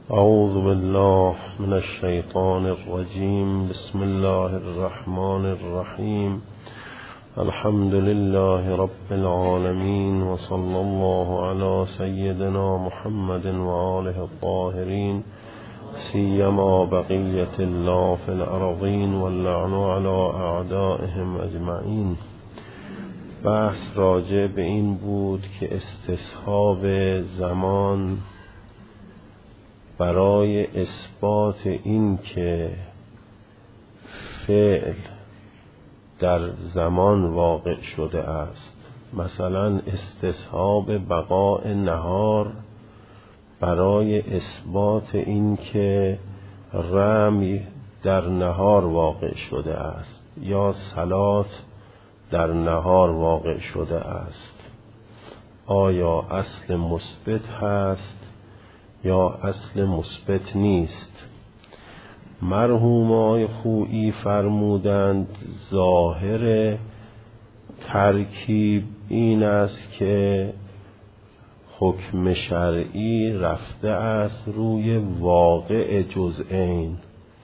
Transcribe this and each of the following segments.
اعوذ بالله من الشیطان الرجیم. بسم الله الرحمن الرحیم. الحمد لله رب العالمین و صلی الله علی سیدنا محمد و آله الطاهرین، سیما بقیة الله فی الارضین واللعن علی اعدائهم اجمعین. بحث راجع به این بود که استصحاب زمان برای اثبات این که فعل در زمان واقع شده است، مثلا استصحاب بقاء نهار برای اثبات این که رمی در نهار واقع شده است یا صلات در نهار واقع شده است، آیا اصل مثبت هست یا اصل مثبت نیست؟ مرحوم آقای خویی فرمودند ظاهر ترکیب این است که حکم شرعی رفته است روی واقع جزئین.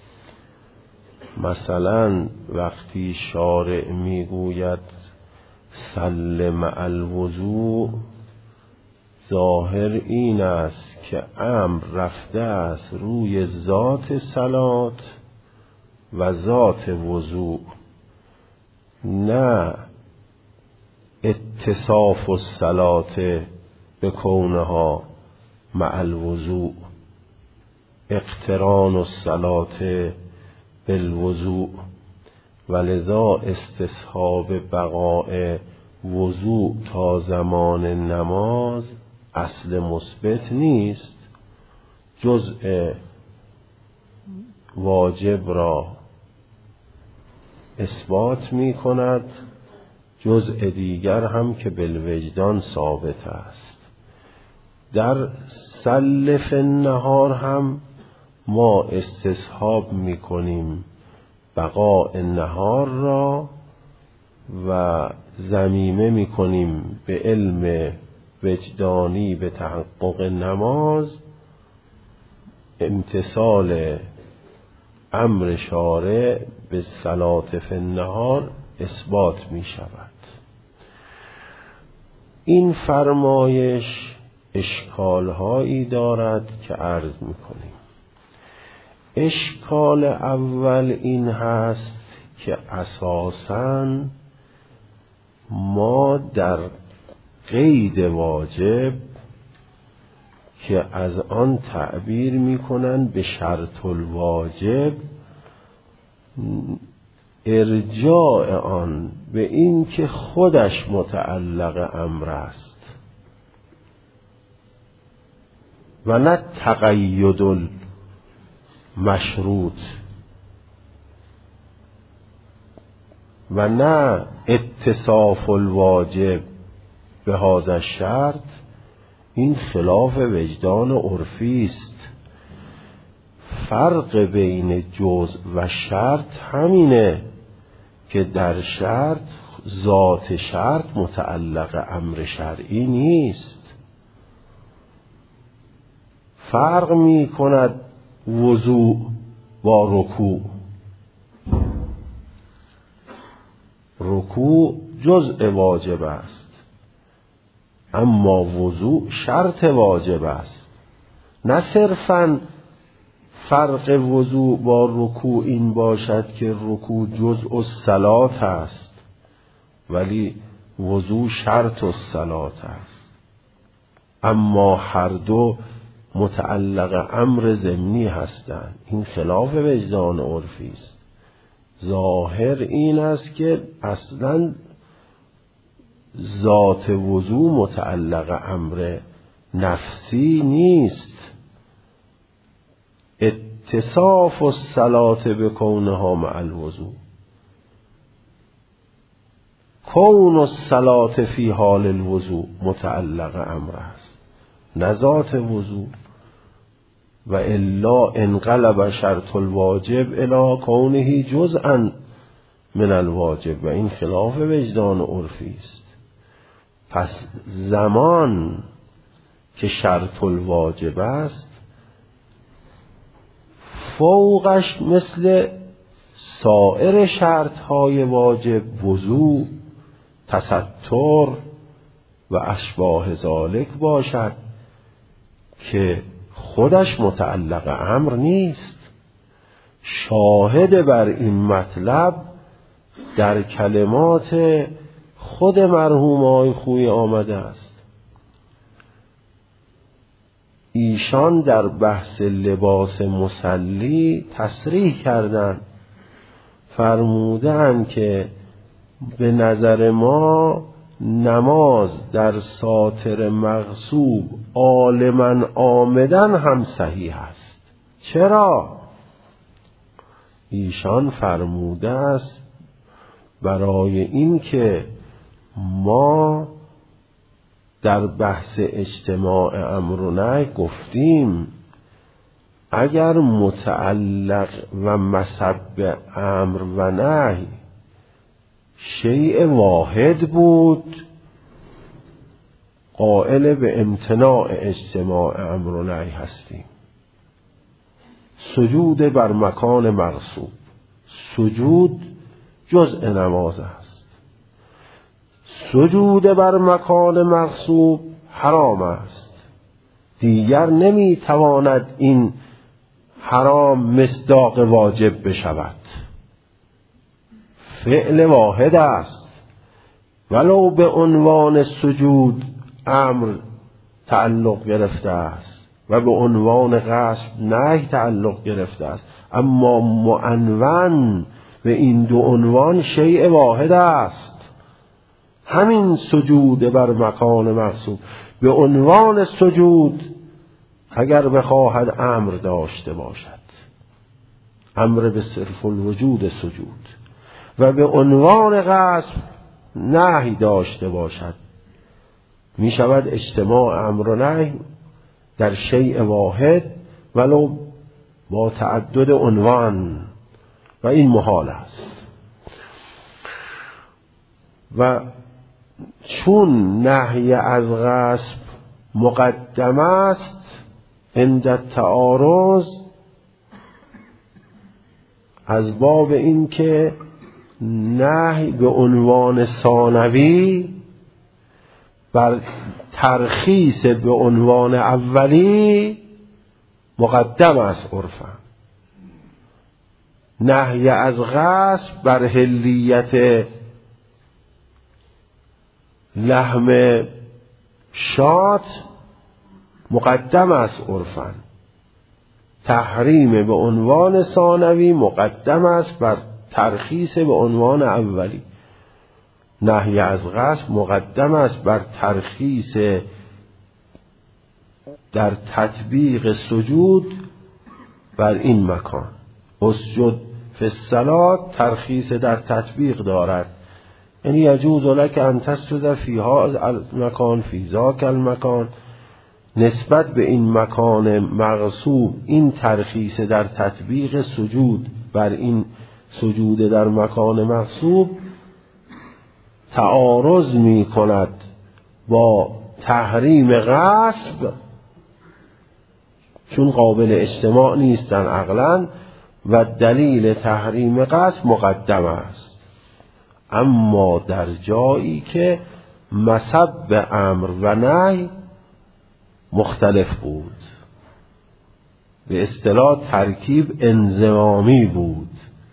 مثلا وقتی شارع میگوید صل مع الوضوء، ظاهر این است که امر رفته است روی ذات صلات و ذات وضوء، نه اتصاف الصلات بکونها مع الوضوء، اقتران الصلات بالوضوء. ولذا استصحاب بقاء وضوء تا زمان نماز اصل مثبت نیست، جزء واجب را اثبات می کند، جزء دیگر هم که بالوجدان ثابت است. در سلف النهار هم ما استصحاب می کنیم بقاء نهار را و ضمیمه می کنیم به علم وجدانی به تحقق نماز، امتثال امر شارع به صلات فی النهار اثبات می شود. این فرمایش اشکالهایی دارد که عرض می کنیم. اشکال اول این هست که اساساً ما در قید واجب که از آن تعبیر میکنن به شرط الواجب، ارجاع آن به این که خودش متعلق امر است و نه تقید المشروط و نه اتصاف الواجب به هذا الشرط، این خلاف وجدان عرفی است. فرق بین جزء و شرط همینه که در شرط ذات شرط متعلق امر شرعی نیست. فرق می کند وضوء با رکوع. رکوع جزء واجب است اما وضوء شرط واجب است. نه صرفاً فرق وضوء با رکوع این باشد که رکوع جزء الصلات است ولی وضوء شرط الصلات است، اما هر دو متعلق امر ضمنی هستند. این خلاف وجدان عرفی است. ظاهر این است که اصلاً ذات وضوء متعلق امر نفسی نیست. اتصاف الصلاة بکونها مع الوضوء، کون الصلاة فی حال الوضوء متعلق امر است، نه ذات وضوء. و الا انقلب شرط الواجب الی کونه جزءا من الواجب و این خلاف وجدان عرفی است. پس زمان که شرط الواجب است فوقش مثل سایر شرطهای واجب وضو، تستر و اشباه ذالک باشد که خودش متعلق امر نیست. شاهد بر این مطلب در کلمات خود مرحوم آقای خویی آمده است. ایشان در بحث لباس مصلی تصریح کردند، فرمودند که به نظر ما نماز در ساتر مغصوب عالماً عامداً هم صحیح است. چرا؟ ایشان فرموده است برای این که ما در بحث اجتماع امر و نهی گفتیم اگر متعلق و مسبب امر و نهی شیء واحد بود قائل به امتناع اجتماع امر و نهی هستیم. سجود بر مکان مغصوب، سجود جزء نماز است. سجود بر مکان مغصوب حرام است. دیگر نمیتواند این حرام مصداق واجب بشود. فعل واحد است، ولو به عنوان سجود امر تعلق گرفته است و به عنوان غصب نهی تعلق گرفته است، اما معنون به این دو عنوان شیء واحد است. همین سجود بر مکان مغصوب به عنوان سجود اگر بخواهد امر داشته باشد، امر به صرف الوجود سجود، و به عنوان غصب نهی داشته باشد، می شود اجتماع امر و نهی در شیء واحد ولو با تعدد عنوان، و این محال است. و چون نهی از غصب مقدم است عند التعارض، از باب این که نهی به عنوان ثانوی بر ترخیص به عنوان اولی مقدم است عرفا. نهی از غصب بر حلیت لحم شات مقدم است عرفا. تحریم به عنوان ثانوی مقدم است بر ترخیص به عنوان اولی. نهی از غصب مقدم است بر ترخیص در تطبیق سجود بر این مکان. اسجد فی الصلاة ترخیص در تطبیق دارد، یعنی یجوز لک ان تسجد فی هذا المکان فی ذاک المکان. نسبت به این مکان مغصوب این ترخیص در تطبیق سجود بر این سجود در مکان مغصوب تعارض می کند با تحریم غصب، چون قابل اجتماع نیستن عقلاً، و دلیل تحریم غصب مقدم است. اما در جایی که مسبب امر و نهی مختلف بود، به اصطلاح ترکیب انضمامی بود،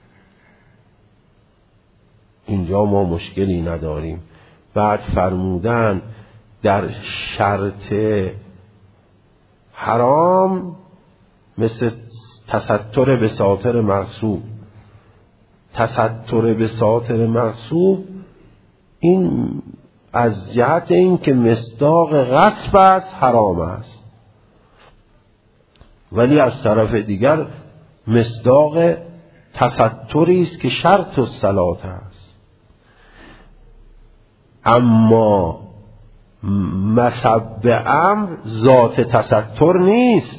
اینجا ما مشکلی نداریم. بعد فرمودن در شرط حرام مثل تستر به ساتر مغصوب، تستر به ساتر مغصوب این از جهت این که مصداق غصب است حرام است، ولی از طرف دیگر مصداق تستری است که شرط الصلاة است. اما مسبب امر ذات تستر نیست.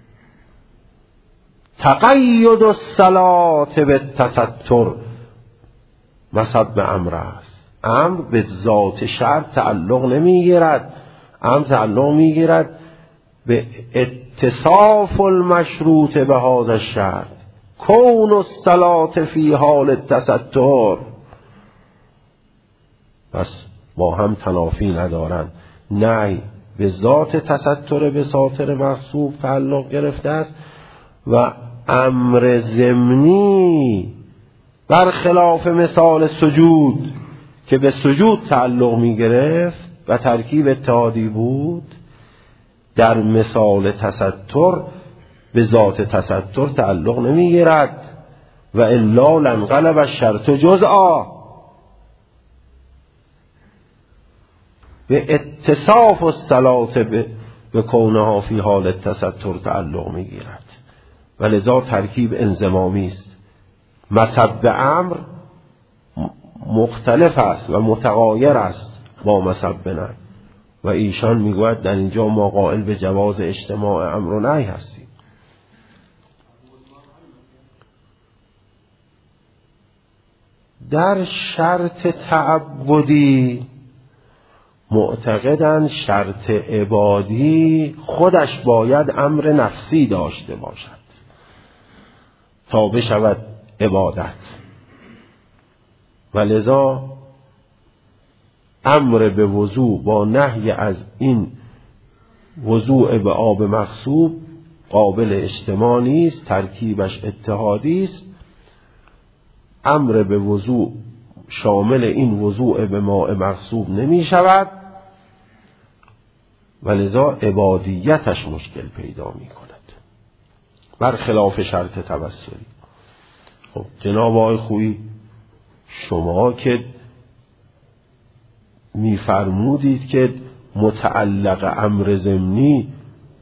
تقید الصلاة بالتستر مسبب امر است. امر به ذات شرط تعلق نمیگیرد، امر تعلق میگیرد به اتصاف المشروط به هذا الشرط کون الصلاة فی حال التستر. پس با هم تنافی ندارن. نهی به ذات تستر به ساتر مغصوب تعلق گرفته است و امر ضمنی برخلاف مثال سجود که به سجود تعلق می گرفت و ترکیب اتحادی بود، در مثال تستر به ذات تستر تعلق نمی گیرد و الا لانقلب الشرط جزءا. به اتصاف الصلاة به کونها فی حال التستر تعلق می گیرد و لذا ترکیب انضمامی است. مسب امر مختلف است و متغایر است با مسب نهی و ایشان میگوید در اینجا ما قائل به جواز اجتماع امر و نهی هستیم. در شرط تعبدی معتقدند شرط عبادی خودش باید امر نفسی داشته باشد تا بشود عبادت و لذا امر به وضوء با نهی از این وضوء به آب مغصوب قابل اجتماع نیست، ترکیبش اتحادی است. امر به وضوء شامل این وضوء به ماء مغصوب نمی شود و لذا عبادیتش مشکل پیدا می کند برخلاف شرط توسلی. خب جناب آقای خویی، شما که می‌فرمودید که متعلق امر ضمنی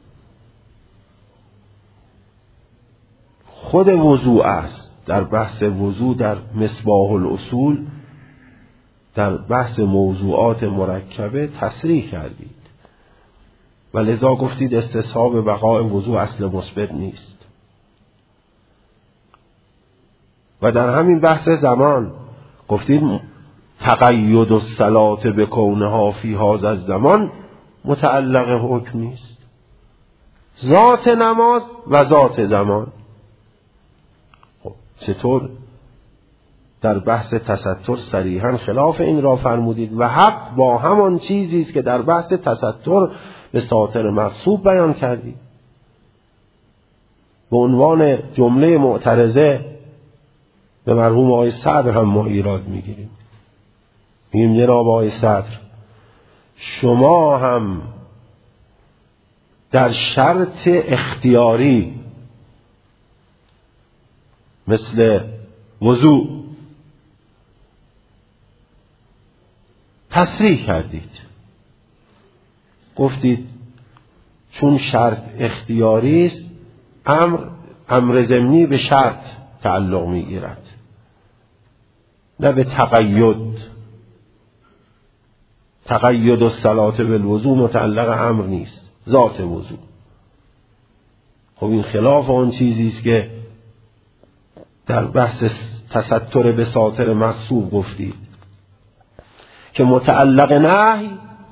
خود وضوء است، در بحث وضوء در مصباح الاصول در بحث موضوعات مرکبه تصریح کردید و لذا گفتید استصحاب بقاء وضوء اصل مثبت نیست و در همین بحث زمان گفتید تقید الصلاة بکونها فی هذا الزمان متعلق حکم نیست، ذات نماز و ذات زمان. خب چطور در بحث تستر صریحا خلاف این را فرمودید و حق با همان چیزی است که در بحث تستر به ساتر مغصوب بیان کردید؟ به عنوان جمله معترضه به مرحوم آقای صدر هم ما ایراد میگیریم، میگیم جناب آقای صدر شما هم در شرط اختیاری مثل وضوء تصریح کردید، گفتید چون شرط اختیاری است امر ضمنی به شرط تعلق میگیرد نه به تقید. تقید الصلاة بالوضوء متعلق امر نیست، ذات وضوء. خب این خلاف آن چیزی است که در بحث تستر به ساتر مغصوب گفتید که متعلق نهی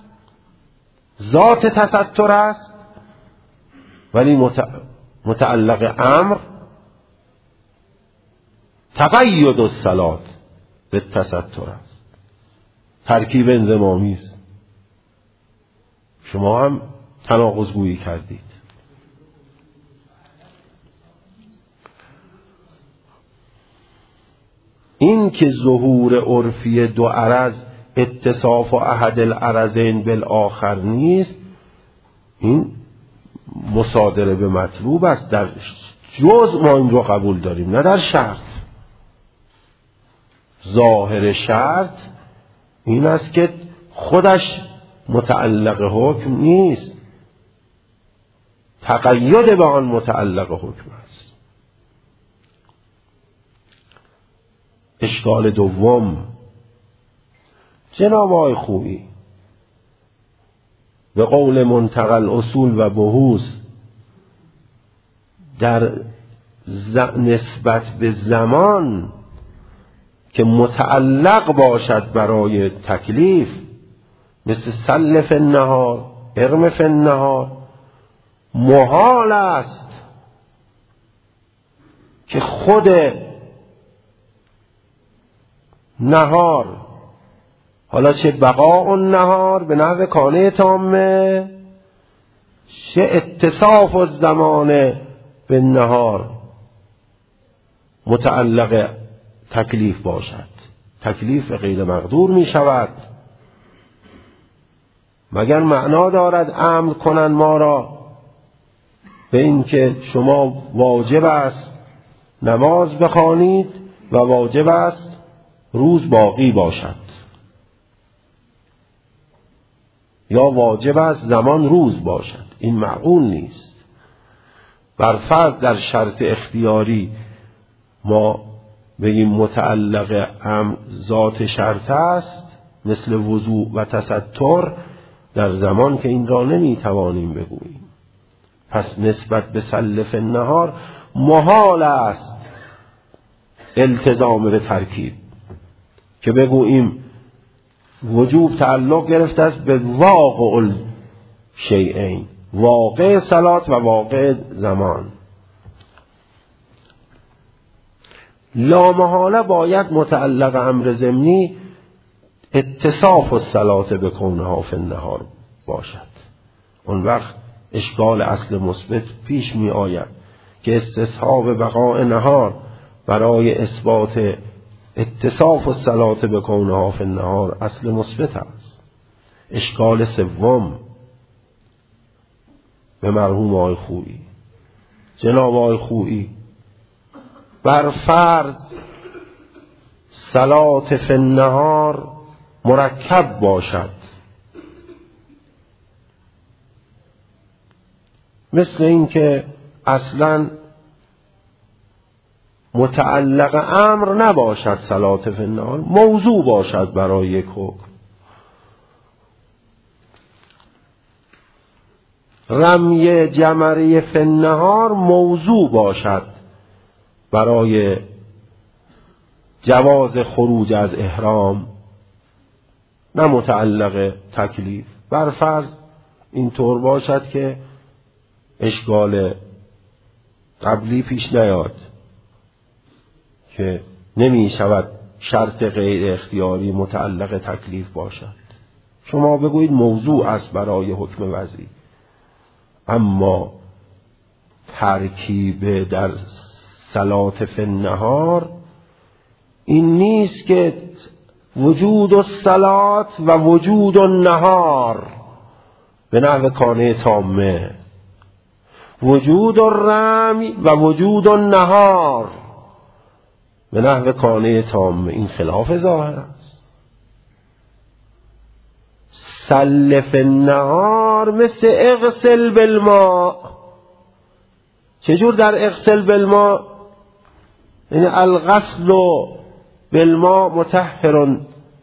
ذات تستر است ولی متعلق امر تقید الصلاة به تستر است، ترکیب انضمامی است. شما هم تناقض گویی کردید. این که ظهور عرفی دو عرض اتصاف و احد العرضین بالآخر نیست، این مصادره به مطلوب است. در جزء ما این رو قبول داریم نه در شرط. ظاهر شرط این است که خودش متعلق حکم نیست، تقید به آن متعلق حکم است. اشکال دوم، جناب آقای خویی به قول منتقل اصول و بحوث در نسبت به زمان که متعلق باشد برای تکلیف مثل سلف النهار ارم فی النهار محال است که خود نهار، حالا چه بقاء النهار به نحو کانه تامه، چه اتصاف الزمان به نهار متعلق تکلیف باشد. تکلیف غیر مقدور می شود. مگر معنا دارد امر کنن ما را به این که شما واجب است نماز بخوانید و واجب است روز باقی باشد، یا واجب است زمان روز باشد؟ این معقول نیست. بر فرض در شرط اختیاری ما بگیم متعلق امر ذات شرط است مثل وضوء و تستر، در زمان که این را نمیتوانیم بگوییم. پس نسبت به سلف النهار محال است التزام به ترکیب که بگوییم وجوب تعلق گرفته است به واقع الشیئین، واقع صلات و واقع زمان. لا محاله باید متعلق امر ضمنی اتصاف الصلات به کونها فی النهار باشد. اون وقت اشکال اصل مثبت پیش می آید که استصحاب بقاء نهار برای اثبات اتصاف الصلات به کونها فی النهار اصل مثبت است. اشکال سوم به مرحوم آقای خویی. جناب آقای خویی بر فرض صلات فی النهار مرکب باشد، مثل این که اصلا متعلق امر نباشد صلات فی النهار، موضوع باشد برای یک حکم. رمی جمره فی النهار موضوع باشد برای جواز خروج از احرام، نه متعلق تکلیف. بر فرض اینطور باشد که اشکال قبلی پیش نیاد که نمی شود شرط غیر اختیاری متعلق تکلیف باشد. شما بگویید موضوع است برای حکم وضعی، اما ترکیب در صلات فی النهار این نیست که وجود الصلات و وجود النهار به نحو کانه تامه، وجود الرمی و وجود النهار به نحو کانه تامه. این خلاف ظاهر است. سلف النهار مثل اغسل بالماء. چجور در اغسل بالماء؟ یعنی الغسل بالماء مطهر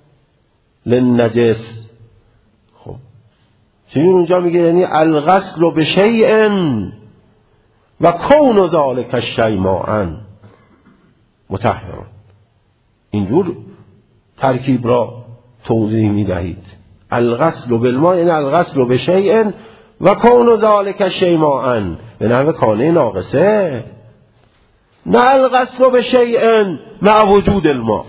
للنجس. خب چجور اونجا میگه یعنی الغسل بشیء و کون ذلک الشیء ماء مطهر. اینجور ترکیب را توضیح میدهید. الغسل بالماء یعنی الغسل بشیء و کون ذلک الشیء ماء به نحو کانه ناقصه، نه الغسل بشیء مع وجود الماء.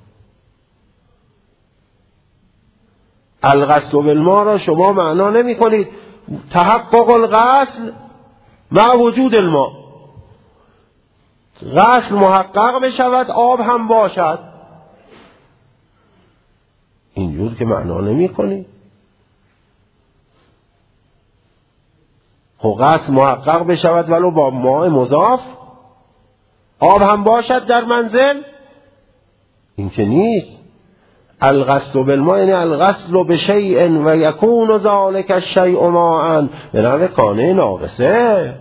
الغسل بالماء را شما معنا نمی کنید تحقق الغسل مع وجود الماء. غسل محقق بشود آب هم باشد، اینجور که معنا نمی کنید. خب غسل محقق بشود ولو با ماء مضاف، آب هم باشد در منزل، این که نیست. الغسل بالماء یعنی الغسل بشیء و یکون ذلک الشیء ماء به نحو کانه ناقصه.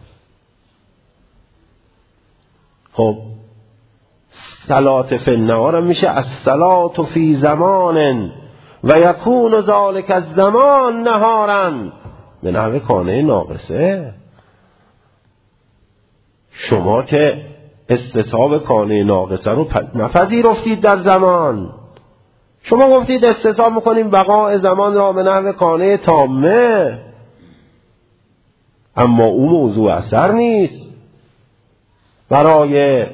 خب صلات فی النهار میشه الصلات فی زمان و یکون ذلک الزمان نهارا به نحو کانه ناقصه. شما که استصحاب کانه ناقصه رو نپذیرفتید در زمان، شما گفتید استصحاب میکنیم بقاء زمان را به نحو کانه تامه. اما او موضوع اثر نیست برای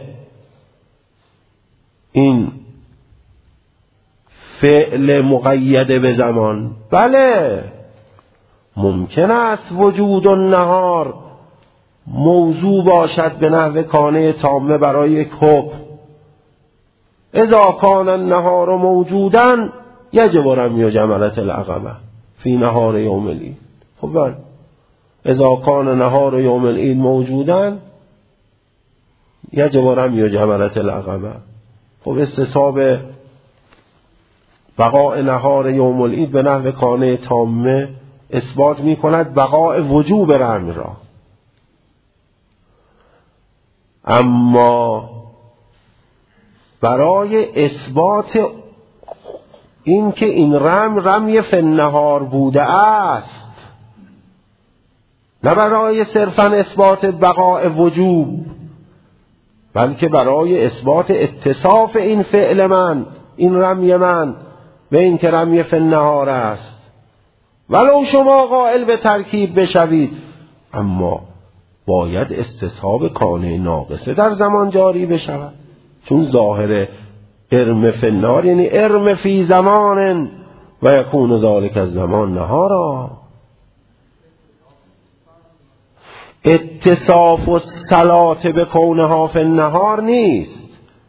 این فعل مقید به زمان. بله ممکن است وجود النهار موضوع باشد به نحو کانه تامه برای یک حکم. اذا کان النهار موجودا یجب رمی جمرة العقبة فی نهار یوم العید. خب بله اذا کان نهار یوم العید موجودا یجب رمی جمرة العقبة. خب استصحاب بقاء نهار یوم العید به نحو کانه تامه اثبات می کند بقاء وجوب رمی را. اما برای اثبات این که این رمی فی النهار بوده است، نه برای صرفاً اثبات بقاء وجوب، بلکه برای اثبات اتصاف این فعل من، این رمی من به این که رمی فی النهار است، ولو شما قائل به ترکیب بشوید، اما باید استصحاب کانه ناقصه در زمان جاری بشود. چون ظاهر ارم فی النهار یعنی ارم فی زمان و یکون ذالک الزمان نهارا. اتصاف الصلاة به کونها فی النهار نیست.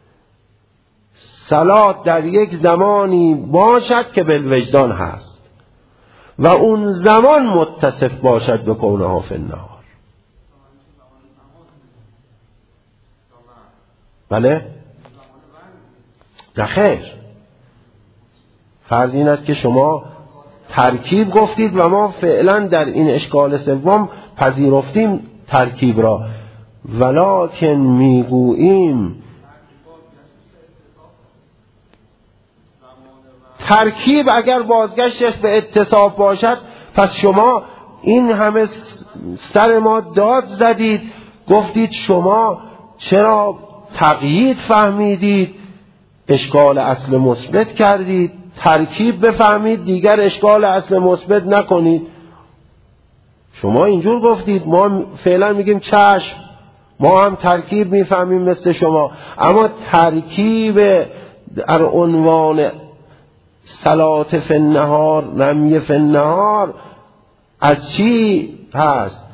صلات در یک زمانی باشد که بالوجدان هست و اون زمان متصف باشد به کونها فی النهار. بله؟ نخیر، فرض این است که شما ترکیب گفتید و ما فعلا در این اشکال سوم پذیرفتیم ترکیب را، ولکن میگوییم ترکیب اگر بازگشتش به اتصاف باشد، پس شما این همه سر ما داد زدید، گفتید شما چرا تقیید فهمیدید، اشکال اصل مثبت کردید، ترکیب بفهمید دیگر اشکال اصل مثبت نکنید. شما اینجور گفتید، ما فعلا میگیم چشم، ما هم ترکیب میفهمیم مثل شما، اما ترکیب در عنوان صلات فی النهار، رمی فی النهار از چی هست؟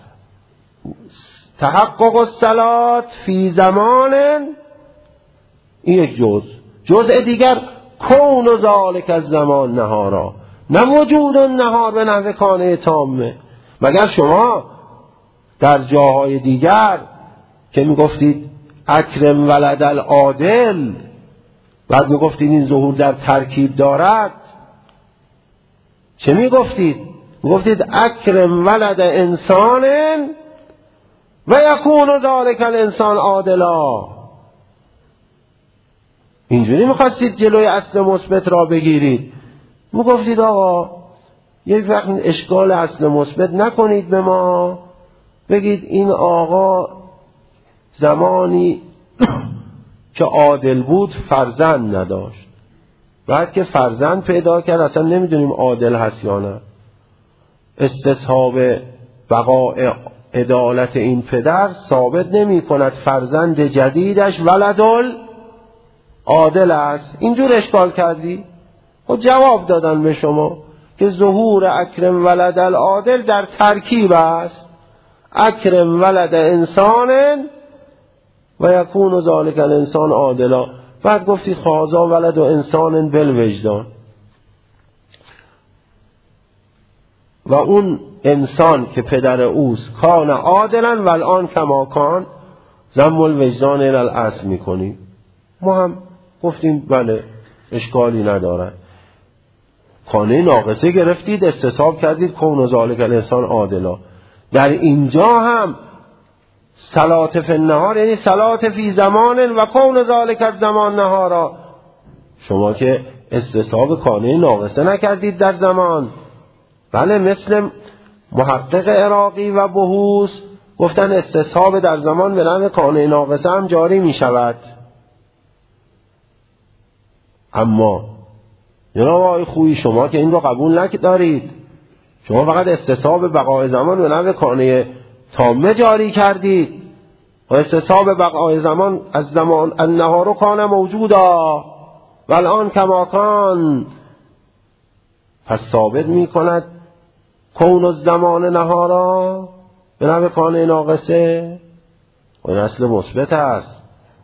تحقق الصلات فی زمان، این یک جزء دیگر کون ذالک الزمان نهارا، نه وجود النهار به نحو کانه تامه. مگر شما در جاهای دیگر که میگفتید اکرم ولد العادل، بعد میگفتید این ظهور در ترکیب دارد، چه میگفتید؟ میگفتید اکرم ولد انسان و یکون ذالک الانسان عادلا. اینجوری میخواستید جلوی اصل مثبت را بگیرید. میگفتید آقا یک وقت اشکال اصل مثبت نکنید به ما، بگید این آقا زمانی که عادل بود فرزند نداشت، بعد که فرزند پیدا کرد اصلا نمیدونیم عادل هست یا نه. استصحاب بقاء عدالت این پدر ثابت نمی کند فرزند جدیدش ولدل عادل است. اینجور اشکال کردی؟ و جواب دادن به شما که ظهور اکرم ولد العادل در ترکیب است، اکرم ولد انسان و یکون ذالک الانسان عادلا. بعد گفتی خازا ولد و انسان بالوجدان، و اون انسان که پدر اوست کان عادلا و الان کما کان، ضم الوجدان الى الاصل میکنی. ما هم گفتیم بله اشکالی ندارد. کانه ناقصه گرفتید، استصحاب کردید کون ذالک الانسان عادلا. در اینجا هم صلات فی النهار یعنی صلات فی زمان و کون ذالک الزمان نهارا. شما که استصحاب کانه ناقصه نکردید در زمان. بله، مثل محقق عراقی و بحوث گفتن استصحاب در زمان به نحو کانه ناقصه هم جاری می شود. اما جناب آقای خویی شما که این رو قبول ندارید، شما فقط استصحاب بقای زمان به نحو کانه تامه جاری کردید و استصحاب بقای زمان از زمان النهار کان موجودا و الان کما کان. پس ثابت می کند کون الزمان نهارا به نحو کان ناقصه و این اصل مثبت است.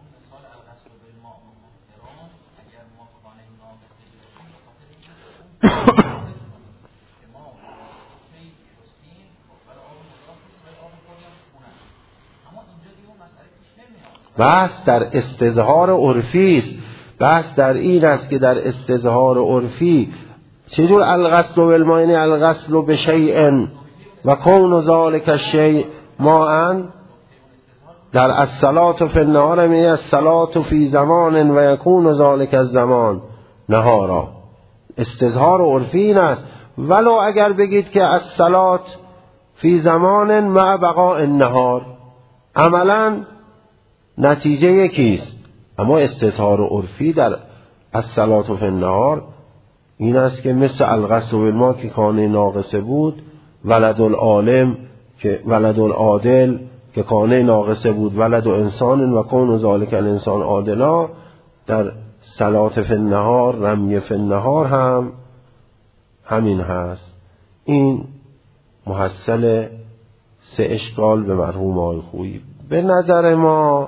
بحث در استظهار عرفی است. بحث در این است که در استظهار عرفی چجور الغسل بالماء، یعنی الغسل بشیء و کون ذلک الشیء ماء. در الصلاة فی النهار یعنی الصلاة فی زمان و یکون ذلک الزمان نهارا. استظهار عرفی این است. ولو اگر بگید که الصلاة فی زمان مع بقاء النهار، عملا نتیجه یکیست، اما استظهار عرفی در الصلاة فی النهار این است که مثل الغسل بالماء که کانه ناقصه بود، ولد العالم که ولد العادل که کانه ناقصه بود، ولد انسان و کون ذالک الانسان عادلا، در صلاة فی النهار رمی فی النهار هم همین هست. این محصل 3 اشکال به مرحوم آقای خویی. به نظر ما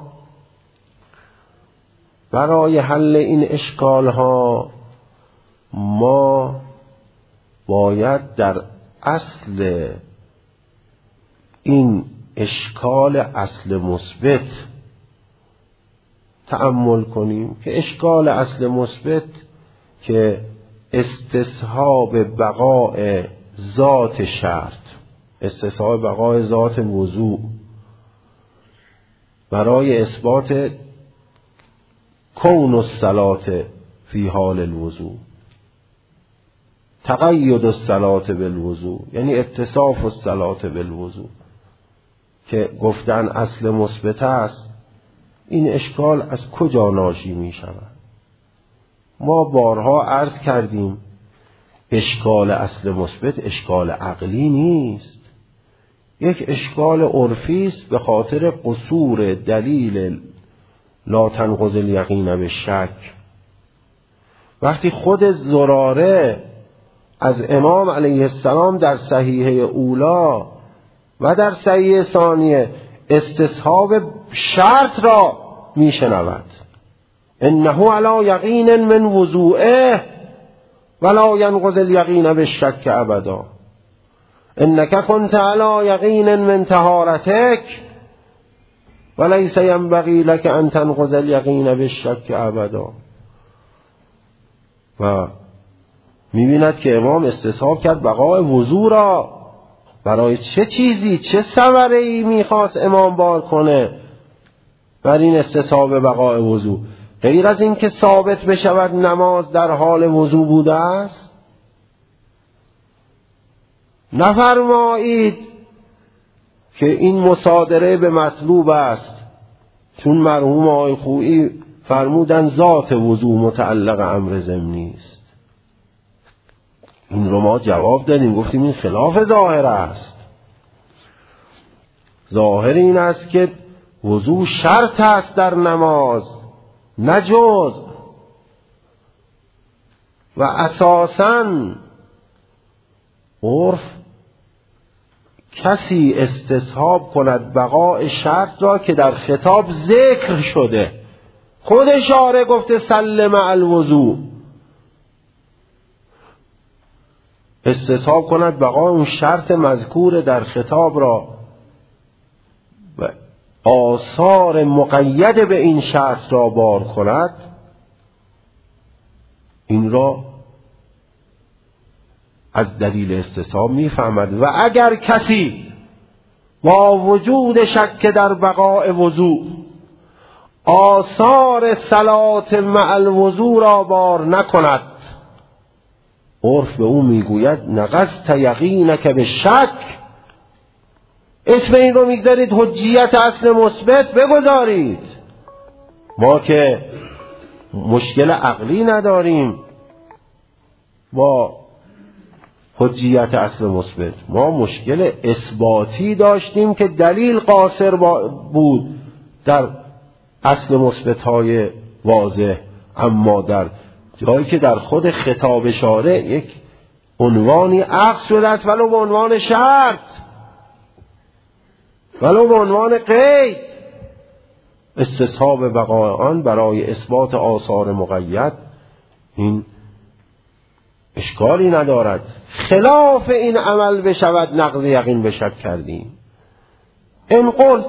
برای حل این اشکال ها ما باید در اصل این اشکال اصل مثبت تأمل کنیم که اشکال اصل مثبت که استصحاب بقاء ذات شرط، استصحاب بقاء ذات وضوع برای اثبات کون الصلاة فی حال الوضوع، تقید الصلاة بالوضوع یعنی اتصاف الصلاة بالوضوع که گفتن اصل مثبت است. این اشکال از کجا ناشی می شود؟ ما بارها عرض کردیم اشکال اصل مثبت اشکال عقلی نیست، یک اشکال عرفی است به خاطر قصور دلیل لا تنقض الیقین بالشک. وقتی خود زراره از امام علیه السلام در صحیحه اولا و در صحیحه ثانیه استصحاب شرط را می شنود، انه علی یقین من وضوعه ولا ینقض الیقین بالشک ابدا، انک کنت علی یقین من طهارتک ولیس ینبغی لک ان تنقض الیقین بالشک ابدا. و می‌بیند که امام استصحاب کرد بقاء وضو را. برای چه چیزی، چه ثمره‌ای می‌خواست امام بار کنه بر این استصحاب بقاء وضو، غیر از این که ثابت بشود نماز در حال وضو بوده است؟ نفرمایید که این مصادره به مطلوب است، چون مرحوم آقای خویی فرمودن ذات وضو متعلق امر ضمنی است. این رو ما جواب دادیم، گفتیم این خلاف ظاهر است. ظاهر این است که وضو شرط است در نماز نه جز، و اساساً عرف کسی استصحاب کند بقاء شرط را که در خطاب ذکر شده. خود شارع گفته سلم الوضو، استصحاب کند بقاء اون شرط مذکور در خطاب را و آثار مقید به این شرط را بار کند، این را از دلیل استصحاب میفهمد. و اگر کسی با وجود شک در بقاء وضوع آثار صلات مع الوضوع را بار نکند، عرف به او میگوید نقضت یقینک به شک. اسم این رو میگذارید حجیت اصل مثبت بگذارید. ما که مشکل عقلی نداریم با حجیت اصل مثبت. ما مشکل اثباتی داشتیم که دلیل قاصر بود در اصل مثبت‌های واضح، اما در جایی که در خود خطاب شارع یک عنوانی اخذ شده است، ولو به عنوان شرط، ولو به عنوان قید، استصحاب بقای آن برای اثبات آثار مقید، این اشکالی ندارد. خلاف این عمل بشود نقض یقین به شک کردیم. ان قلت،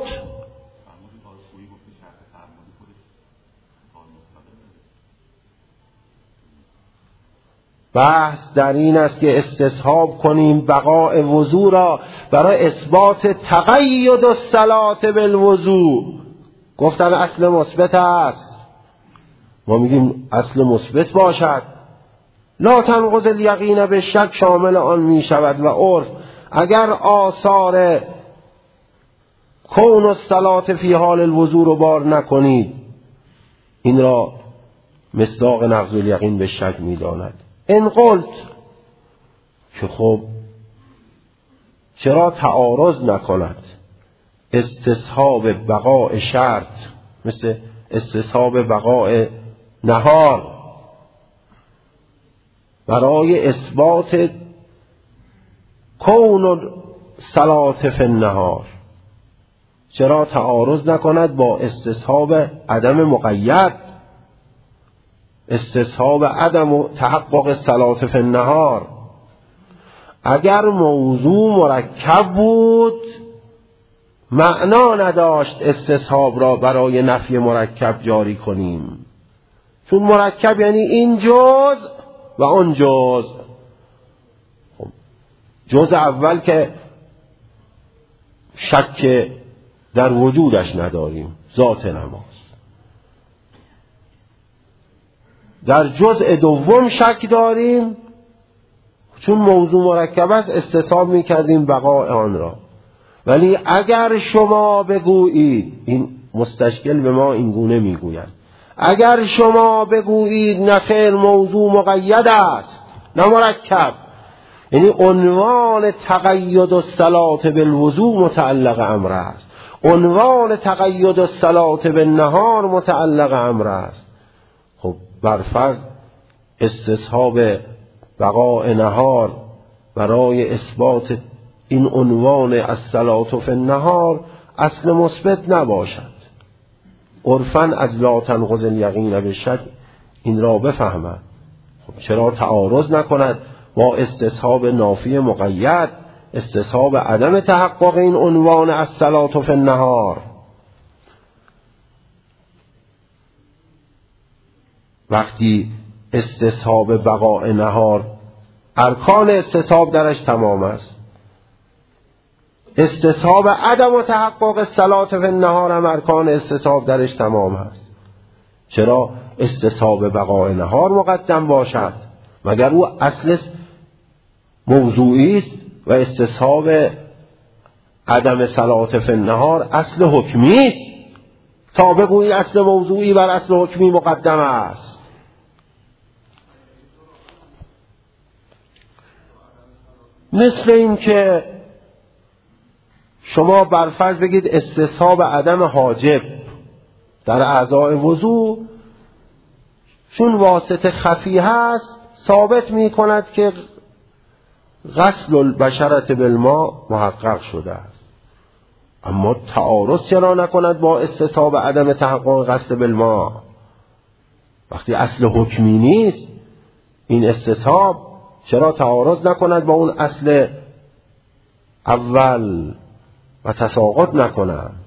بحث در این است که استصحاب کنیم بقاء وضو را برای اثبات تقید الصلاة بالوضو. گفتن اصل مثبت است، ما میگیم اصل مثبت باشد. لا تنقض الیقین به شک شامل آن می شود و عرف. اگر آثار کون الصلاة فی حال الوضو رو بار نکنید، این را مصداق نقض الیقین به شک می داند. ان قلت، که خب چرا تعارض نکند استصحاب بقاء شرط مثل استصحاب بقاء نهار برای اثبات کون صلاة فی النهار، چرا تعارض نکند با استصحاب عدم مقید، استصحاب عدم تحقق صلاة فی النهار؟ اگر موضوع مرکب بود معنا نداشت استصحاب را برای نفی مرکب جاری کنیم، چون مرکب یعنی این جزء و آن جزء. جزء اول که شک در وجودش نداریم، ذات نماز. در جزء دوم شک داریم، چون موضوع مرکب است استصحاب می‌کردیم بقاء آن را. ولی اگر شما بگویید، این مستشکل به ما این گونه میگوید، اگر شما بگویید نه خیر موضوع مقید است نه مرکب، یعنی عنوان تقید الصلاة بالوضوء متعلق امر است، عنوان تقید الصلاة بالنهار متعلق امر است. خب برفرض استصحاب بقاء نهار برای اثبات این عنوان الصلاة فی النهار اصل مثبت نباشد، عرفاً از لا تنقض الیقین به شک این را بفهمد. خب چرا تعارض نکند با استصحاب نافی مقید، استصحاب عدم تحقق این عنوان الصلاة فی النهار؟ وقتی استصحاب بقاء نهار ارکان استصحاب درش تمام است، استصحاب عدم و تحقق الصلاة فی النهار هم ارکان استصحاب درش تمام است، چرا استصحاب بقاء نهار مقدم باشد؟ مگر او اصل موضوعی است و استصحاب عدم صلاة فی النهار اصل حکمی است تا بگویی اصل موضوعی بر اصل حکمی مقدم است؟ مثل این که شما برفرض بگید استصحاب عدم حاجب در اعضاء وضو چون واسطه خفی هست ثابت می کند که غسل البشرة بالماء محقق شده است، اما تعارض چرا نکند با استصحاب عدم تحقق غسل بالماء؟ وقتی اصل حکمی نیست این استصحاب، چرا تعارض نکند با اون اصل اول و تساقط نکنند؟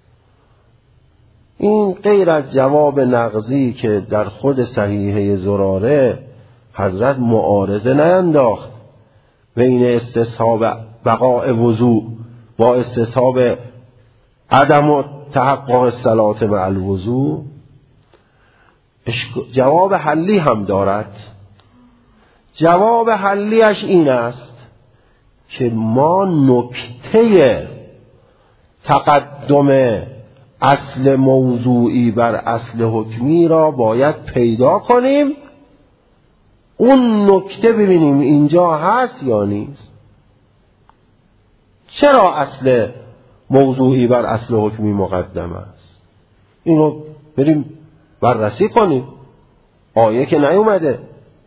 این غیر از جواب نقضی که در خود صحیحه زراره حضرت معارضه نینداخت بین استصحاب بقاء وضوع با استصحاب عدم و تحقق الصلاة مع الوضوع، جواب حلی هم دارد. جواب حلیش این است که ما نکته تقدم اصل موضوعی بر اصل حکمی را باید پیدا کنیم اون نکته ببینیم اینجا هست یا نیست. چرا اصل موضوعی بر اصل حکمی مقدم است؟ اینو بریم بررسی کنیم. آیه که نیومده.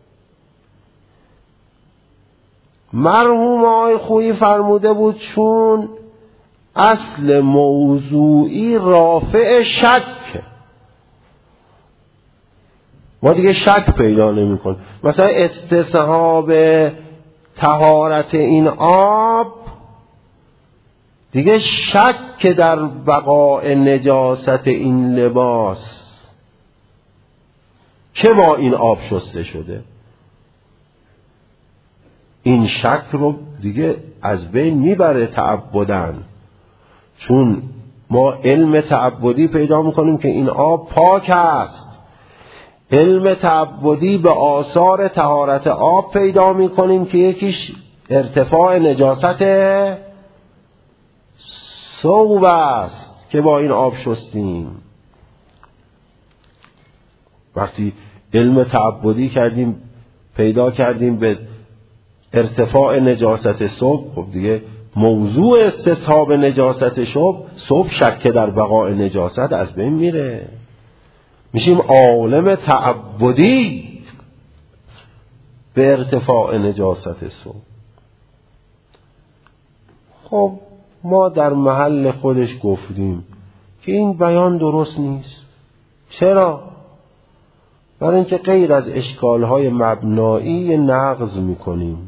مرحوم آقای خویی فرموده بود چون اصل موضوعی رافع شک، ما دیگه شک پیدا نمی کنیم. مثلا استصحاب طهارت این آب دیگه شک در بقاء نجاست این لباس که با این آب شسته شده، این شک رو دیگه از بین میبره تعبدن. چون ما علم تعبدی پیدا میکنیم که این آب پاک است، علم تعبدی به آثار طهارت آب پیدا میکنیم که یکیش ارتفاع نجاست ثوب است که با این آب شستیم. وقتی علم تعبدی کردیم پیدا کردیم به ارتفاع نجاست ثوب، خب دیگه موضوع استصحاب نجاست ثوب شک در بقاء نجاست از بین میره، میشیم عالم تعبدی به ارتفاع نجاست ثوب. خب ما در محل خودش گفتیم که این بیان درست نیست. چرا؟ برای اینکه غیر از اشکالهای مبنایی نقض میکنیم.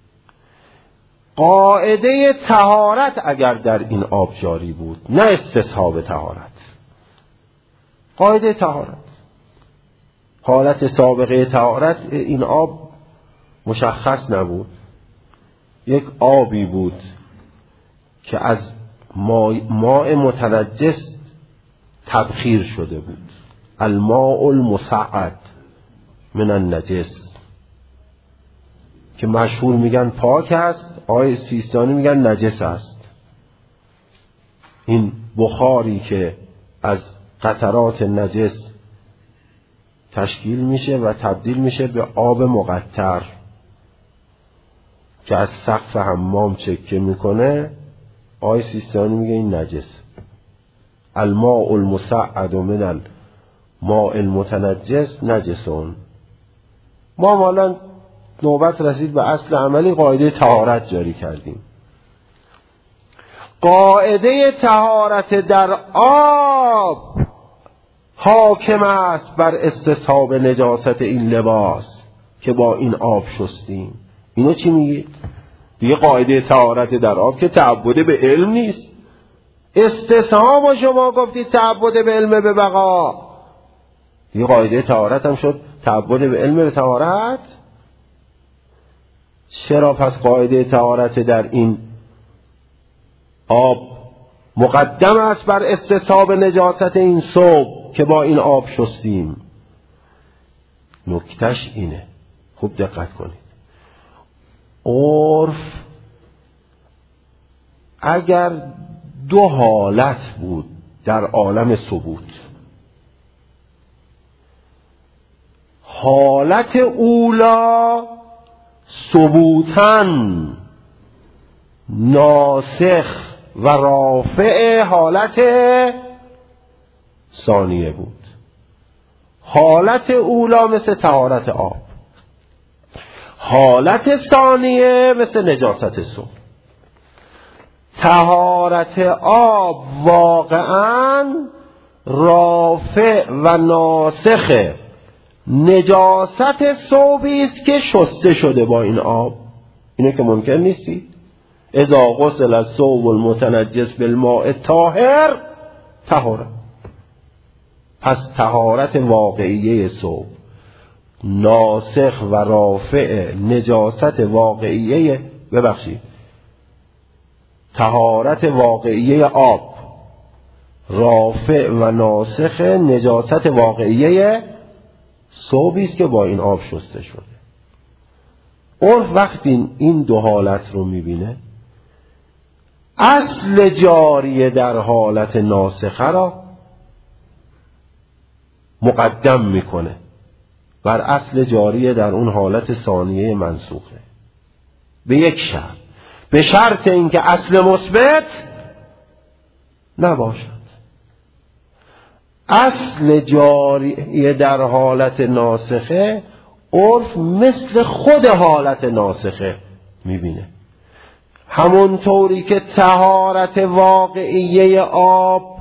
قاعده طهارت اگر در این آب جاری بود، نه استصحاب طهارت، قاعده طهارت، حالت سابقه طهارت این آب مشخص نبود، یک آبی بود که از ماء متنجس تبخیر شده بود، الماء المصعد من النجس، که مشهور میگن پاک است، آقای سیستانی میگن نجس است. این بخاری که از قطرات نجس تشکیل میشه و تبدیل میشه به آب مقطر که از سقف حمام چکه میکنه، آقای سیستانی میگه این نجس. الماء المصعد من الماء المتنجس نجسون. ما مالا نوبت رسید به اصل عملی، قاعده طهارت جاری کردیم. قاعده طهارت در آب حاکم است بر استصحاب نجاست این لباس که با این آب شستیم. اینو چی میگید؟ دیگه قاعده طهارت در آب که تعبد به علم نیست. استصحاب شما گفتید تعبد به علم به بقا، دیگه قاعده طهارت هم شد تعبد به علم به طهارت. چرا پس قاعده طهارت در این آب مقدم است بر استصحاب نجاست این ثوب که با این آب شستیم؟ نکتش اینه، خوب دقت کنید. عرف اگر دو حالت بود در عالم ثبوت، حالت اولا ثبوتاً ناسخ و رافع حالت ثانیه بود. حالت اولا مثل طهارت آب، حالت ثانیه مثل نجاست ثوب. طهارت آب واقعاً رافع و ناسخ نجاست ثوبی است که شسته شده با این آب. اینه که ممکن نیستی اذا غسل الثوب المتنجس بالماء الطاهر طهارت. پس طهارت واقعیه ثوب ناسخ و رافع نجاست واقعیه، طهارت واقعیه آب رافع و ناسخ نجاست واقعیه ثوبی است که با این آب شسته شده. عرف وقتی این دو حالت رو میبینه، اصل جاریه در حالت ناسخه را مقدم میکنه بر اصل جاری در اون حالت ثانیه منسوخه به یک شرط، به شرط اینکه اصل مثبت نباشد. اصل جاری در حالت ناسخه عرف مثل خود حالت ناسخه میبینه. همونطوری که طهارت واقعیه آب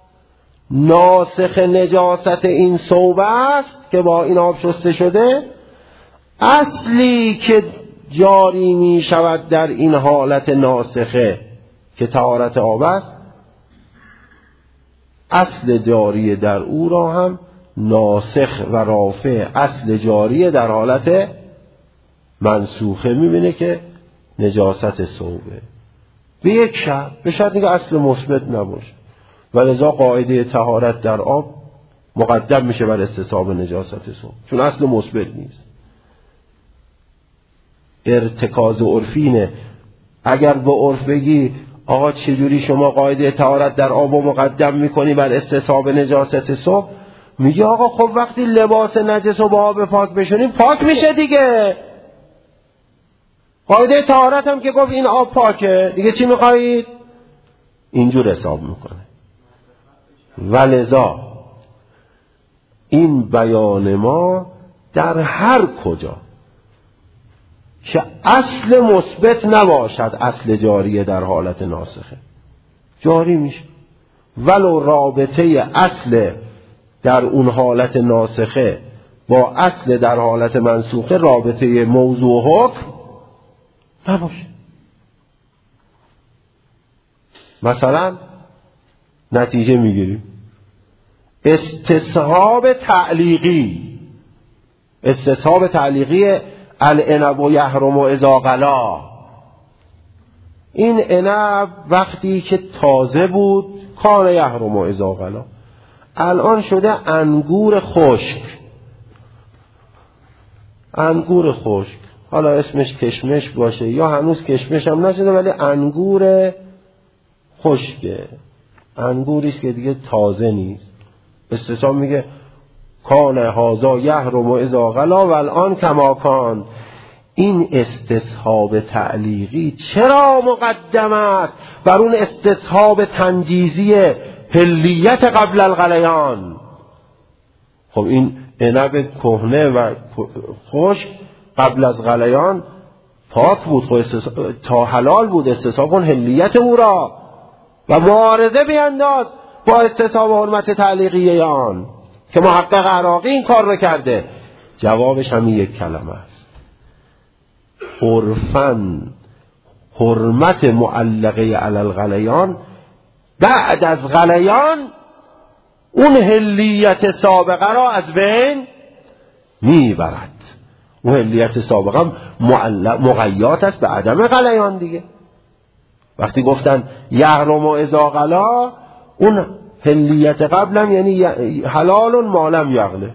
ناسخ نجاست این ثوب است که با این آب شسته شده، اصلی که جاری می شود در این حالت ناسخه که طهارت آب است، اصل جاری در او را هم ناسخ و رافع اصل جاری در حالت منسوخه میبینه که نجاست ثوبه به یک شرط، به شرطی که اصل مثبت نباشه. و لذا قاعده طهارت در آب مقدم میشه بر استصحاب نجاست ثوب، چون اصل مثبت نیست. ارتکاز عرفینه. اگر به عرف بگی آقا چجوری شما قاعده طهارت در آب رو مقدم میکنی بر استصحاب نجاست ثوب، میگه آقا خب وقتی لباس نجس رو با آب پاک بشونیم پاک میشه دیگه. قاعده طهارت هم که گفت این آب پاکه، دیگه چی میخواهید؟ اینجور حساب میکنه. ولذا این بیان ما در هر کجا که اصل مثبت نباشد اصل جاریه در حالت ناسخه جاری میشه، ولو رابطه اصل در اون حالت ناسخه با اصل در حالت منسوخه رابطه موضوع حکم نباشه. مثلا نتیجه میگیریم استصحاب تعلیقی العنب و یحرم و اذا غلا. این عنب وقتی که تازه بود کان یحرم و اذا غلا، الان شده انگور خشک. انگور خشک، حالا اسمش کشمش باشه یا هنوز کشمش هم نشده ولی انگور خشکه، انگوریست که دیگه تازه نیست. استصحاب میگه کان هذا یحرم و اذا غلا و الان کما کان. این استصحاب تعلیقی چرا مقدم است بر اون استصحاب تنجیزی حلیت قبل الغلیان؟ خب این عنب کهنه و خشک قبل از غلیان پاک بود، خب تا حلال بود، استصحاب کن حلیت او را و معارضه بینداز با استصحاب حرمت تعلیقیه آن که محقق عراقی این کار رو کرده. جوابش همین یک کلمه است: عرفاً حرمت معلقه علی الغلیان بعد از غلیان اون حلیت سابقه را از بین میبرد. اون حلیت سابقه مقیات است به عدم غلیان دیگه. وقتی گفتن یحرم و اذا غلا، اون حلیت قبلم یعنی حلال ما لم یغله.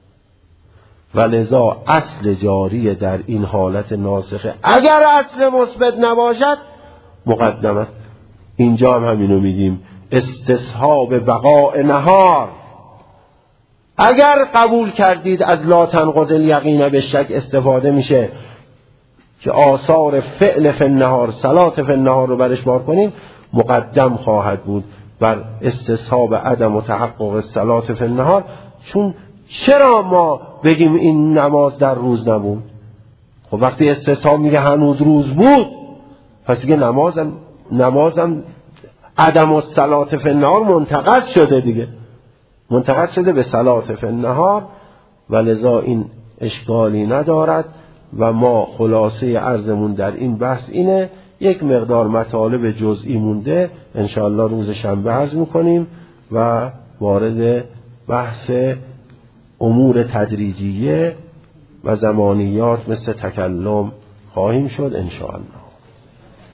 ولذا اصل جاری در این حالت ناسخه اگر اصل مثبت نباشد مقدم است. اینجا هم همینو میگیم استصحاب بقاء نهار. اگر قبول کردید از لا تنقض الیقین به شک استفاده میشه که آثار فعل فی النهار صلات فی النهار رو برش بار کنیم، مقدم خواهد بود بر استصحاب عدم و تحقق صلات فی النهار. چون چرا ما بگیم این نماز در روز نبود؟ خب وقتی استصحاب میگه هنوز روز بود، پس دیگه نمازم عدم و صلات فی النهار منتقض شده دیگه، منتقض شده به صلات فی النهار. ولذا این اشکالی ندارد و ما خلاصه عرضمون در این بحث اینه. یک مقدار مطالب جزئی مونده، انشاءالله روز شنبه عرض میکنیم و وارد بحث امور تدریجیه و زمانیات مثل تکلم خواهیم شد انشاءالله.